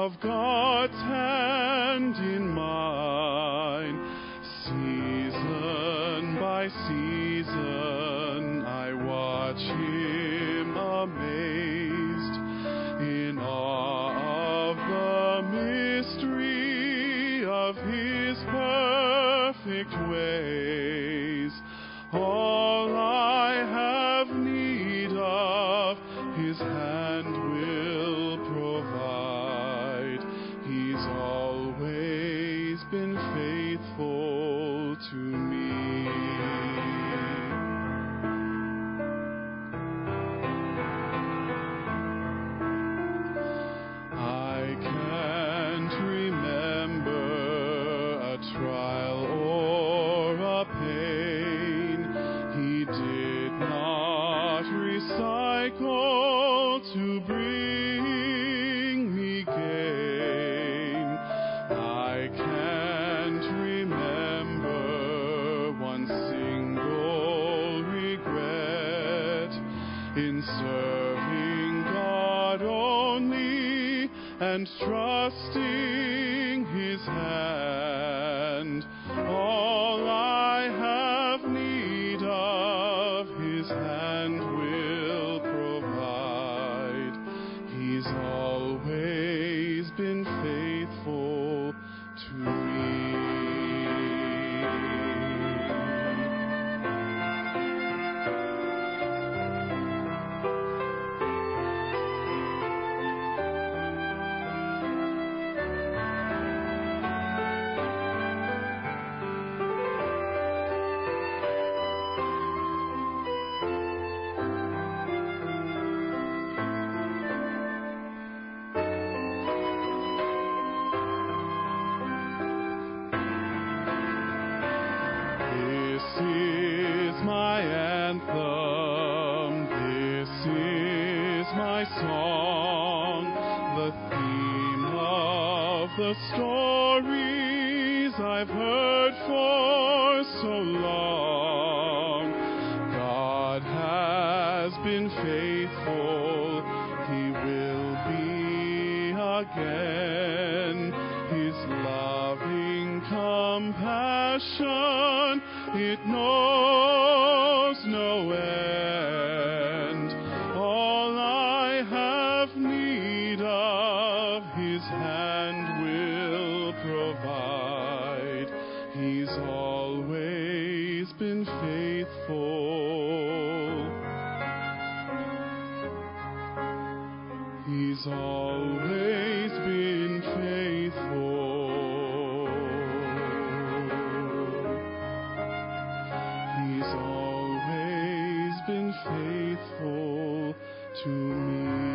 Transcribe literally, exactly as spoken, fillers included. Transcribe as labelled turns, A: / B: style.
A: of God's hand in mine. Season by season I watch him amazed, in awe of the mystery of his perfect ways. All I have need of, his hand will provide. He's always been faithful to me. I can't remember a trial or a pain he did not recycle to bring me gain. I can't remember one single regret in serving God only and trusting his hand. All I have need of, his hand will provide. He's always been faithful to me. This is my anthem, this is my song, the theme of the stories I've heard for so long. God has been faithful, he will be again. His loving compassion, it knows no end. All I have need of, his hand will provide. He's always been faithful. He's always been faithful. He's always been faithful to me.